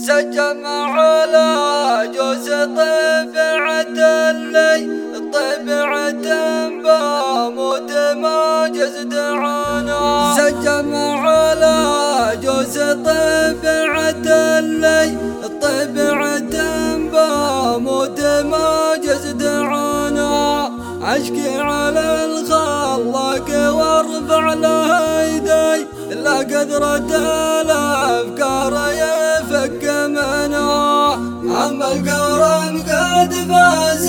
سجم على جوز طبيعة اللي طبيعة بموت ما جزد عنا. سجم على جوز طبيعة اللي طبيعة بموت ما جزد عنا. اشكي على الخلاق وارفع له ايدي لا قدرة الافكار يفك منها. اما الكرم قد فاز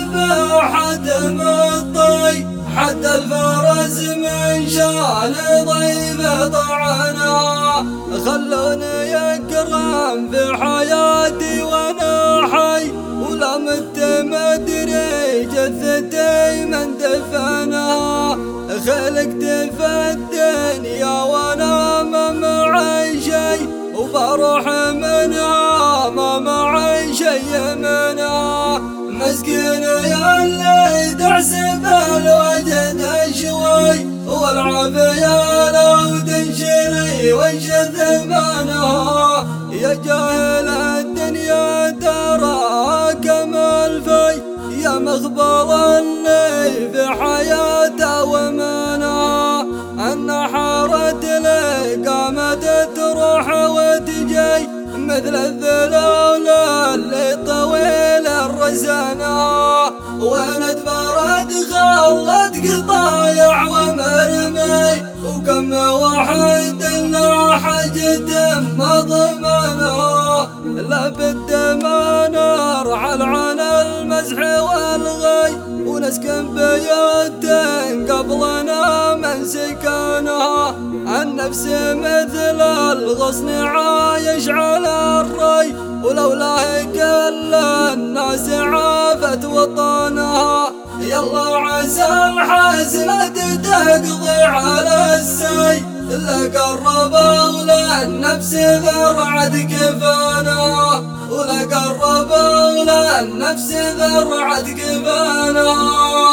بحتم الطي حتى الفرس من شان ضيفه طعنا. خلوني اكرم في حياتي وانا حي ولا مت مدري جثتي من دفنها. خلقت في الدنيا وانا ما معي شي وبروح منها ما معي شي منها. مسكين يا اللي دعس بالوجد شوي والعافية لو تنشري وش ثمنها. يا جاهل الدنيا ترى كم الفي يا مخبر اللي في حياته ومنها. أن حارت لي قامت تروح وتجي مثل الذلول اللي طويل الرزانة. وين تبرد خلت قطايع ومرمي وكم واحد لاح جدم مضمنه. لابد ما نرحل عن المزح والغي ونسكن بيوت قبلنا من سكنها. النفس مثل الغصن عايش على الري ولولاه كل الناس عافت وطنها. يلا عسى الحزنة تقضي على السي إلا قربوا للنفس ذرعت كفانها. ولا قربوا للنفس ذرعت كفانها.